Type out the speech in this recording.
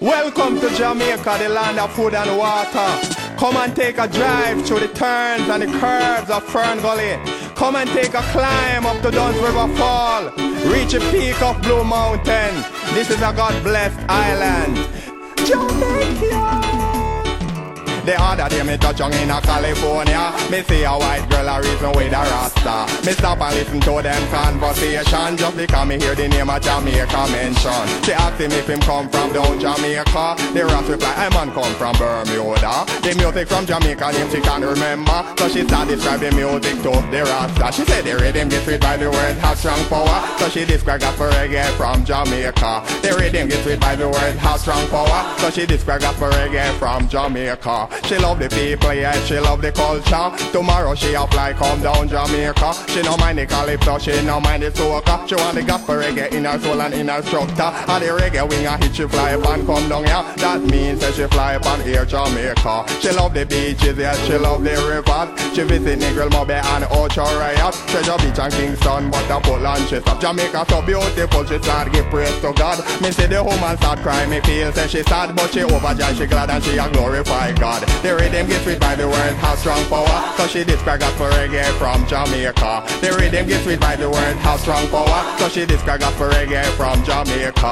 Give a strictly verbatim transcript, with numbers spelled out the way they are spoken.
Welcome to Jamaica, the land of food and water. Come and take a drive through the turns and the curves of Fern Gully. Come and take a climb up to Duns River Fall. Reach the peak of Blue Mountain. This is a God-blessed island, Jamaica. The other day me touch on in a California. Me see a white girl a reason with a rasta. Me stop and listen to them conversation just because me hear the name of Jamaica mention. She asked him if him come from down Jamaica. The rat reply, I man come from Bermuda. The music from Jamaica name she can't remember, so she start describe the music to the rasta. She said the rhythm gets sweet by the word have strong power, so she described gospel reggae from Jamaica. The rhythm gets sweet by the word have strong power, so she described gospel reggae from Jamaica. She love the people, yeah, she love the culture. Tomorrow she apply, come down Jamaica. She no mind the calypso, she no mind the soca. She want the gospel reggae in her soul and in her structure. And the reggae wing a hit, she fly up and come down, yeah. That means that she fly up and here Jamaica. She love the beaches, yeah, she love the rivers. She visit Negril, Mobe and Ocho Riot. Treasure Beach and Kingston, but a Portland she stop. Jamaica so beautiful, she start give praise to God. Me see the woman start cry, me feel say she sad, but she overjoyed, she glad and she a glorify God. The rhythm gets sweet by the word have strong power, so she describe gospel reggae from Jamaica. The rhythm gets sweet by the word have strong power, so she describe gospel reggae from Jamaica.